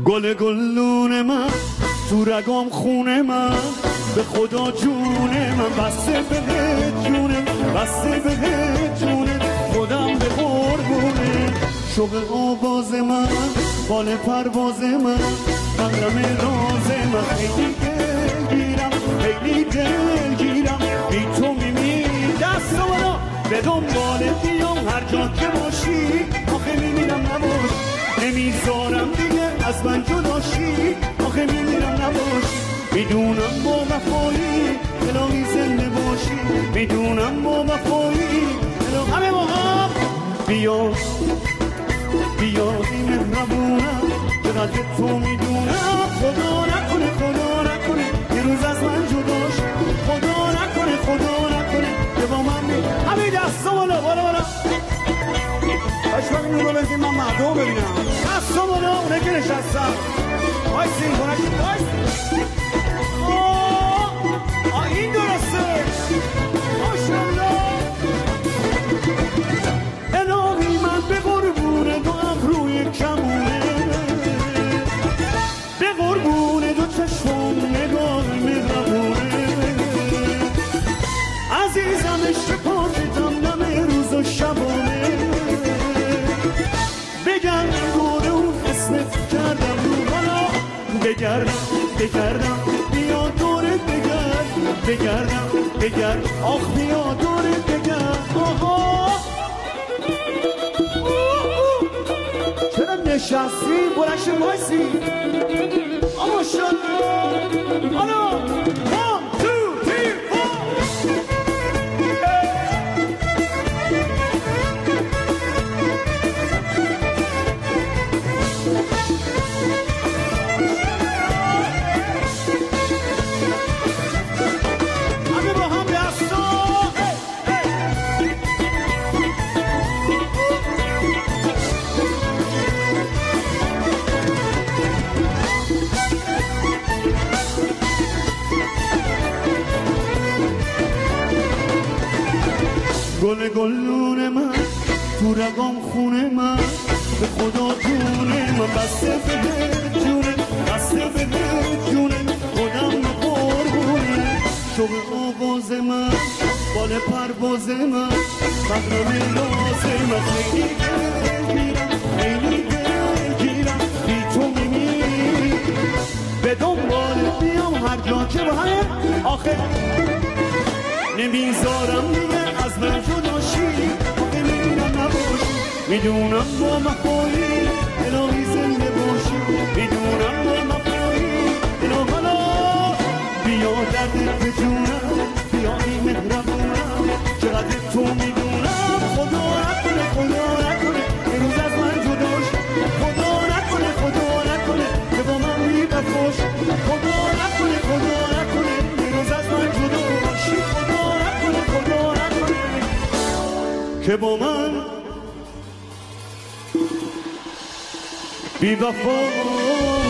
گل گلون من تو رگام خونه من به خدا جون من بسته به جونه بسته به جونه خودم به قربونه شوق آواز من بال پرواز من مغرم راز من خیلی دلگیرم خیلی دلگیرم بی تو میمیرم دست منو به دنبال بیام هر جا که باشی آخه میمیرم نباش نمیذارم دیگه از من جداشی آخه میمیرم نباشی میدونم با وفایی الهی زنده باشی میدونم با وفایی همه با هم بیا بیا این مهربونم چقدر تو میدونم خدا نکنه خدا نکنه یه روز از من جداش خدا نکنه خدا نکنه که با من همه دستا بالا بالا بالا اشباقی نورو بزنیم من مردم ببینم دستا بالا اونه که نشستم وایسین کنشون وایسین این درسته ماشالله الهی من به قربون دو ابروی کمونه به قربون دو چشم نگاه مهربونه عزیزم عشق پاکتم دم روز و شبانه بگردم دور اون اسمت کردم رو حالا بگردم بیا دورت بگردم بگرد آخ بیا دورت بگرد آها چرا نشستی برش وایسی اما شد حالا 1 2 3 گل گلون من تو رگام خونه من به خدا جونه من بسته به جونه بسته به جونه خودم قربونه شوق آواز من بال پرواز من مغرم راز من خیلی دلگیرم خیلی دلگیرم بی تو میمیرم به دنبال بیام هر جا که با همه آخه نمیذارم دیگه از من جداشی آخه میمیرم نباشی میدونم با وفایی الهی زنده باشی میدونم با وفایی الهی حالا بیا دردت به جونم بیا این مهربونم چقدر تو میدونم خدا نکنه خدا نکنه یه روز از من جداشی خدا نکنه خدا نکنه که با من بی‌وفاش خدا نکنه خدا نکنه یه روز از من جداشی خدا نکنه خدا نکنه که با من بی‌وفا